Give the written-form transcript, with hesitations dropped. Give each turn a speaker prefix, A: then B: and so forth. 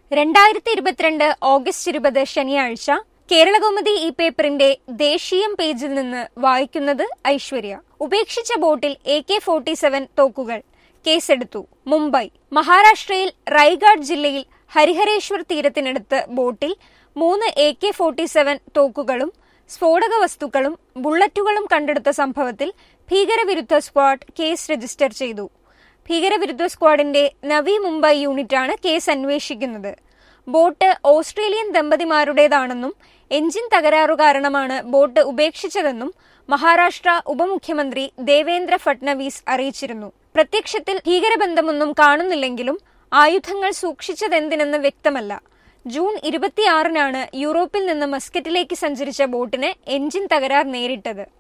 A: 2022 August 20 ശനിയാഴ്ച കേരളകൗമുദി ഈ പേപ്പറിന്റെ ദേശീയം പേജിൽ നിന്ന് വായിക്കുന്നത് ഐശ്വര്യ. ഉപേക്ഷിച്ച ബോട്ടിൽ AK-47 തോക്കുകൾ, കേസെടുത്തു. മുംബൈ. മഹാരാഷ്ട്രയിൽ റൈഗാഡ് ജില്ലയിൽ ഹരിഹരേശ്വർ തീരത്തിനടുത്ത് ബോട്ടിൽ 3 AK-47 തോക്കുകളും സ്ഫോടക വസ്തുക്കളും ബുള്ളറ്റുകളും കണ്ടെടുത്ത സംഭവത്തിൽ ഭീകരവിരുദ്ധ സ്ക്വാഡ് കേസ് രജിസ്റ്റർ ചെയ്തു. ഭീകരവിരുദ്ധ സ്ക്വാഡിന്റെ നവി മുംബൈ യൂണിറ്റാണ് കേസ് അന്വേഷിക്കുന്നത്. ബോട്ട് ഓസ്ട്രേലിയൻ ദമ്പതിമാരുടേതാണെന്നും എഞ്ചിൻ തകരാറു കാരണമാണ് ബോട്ട് ഉപേക്ഷിച്ചതെന്നും മഹാരാഷ്ട്ര ഉപമുഖ്യമന്ത്രി ദേവേന്ദ്ര ഫട്നവിസ് അറിയിച്ചിരുന്നു. പ്രത്യക്ഷത്തിൽ ഭീകരബന്ധമൊന്നും കാണുന്നില്ലെങ്കിലും ആയുധങ്ങൾ സൂക്ഷിച്ചതെന്തിനെന്ന് വ്യക്തമല്ല. ജൂൺ 26-നാണ് യൂറോപ്പിൽ നിന്ന് മസ്കറ്റിലേക്ക് സഞ്ചരിച്ച ബോട്ടിന് എഞ്ചിൻ തകരാർ നേരിട്ടത്.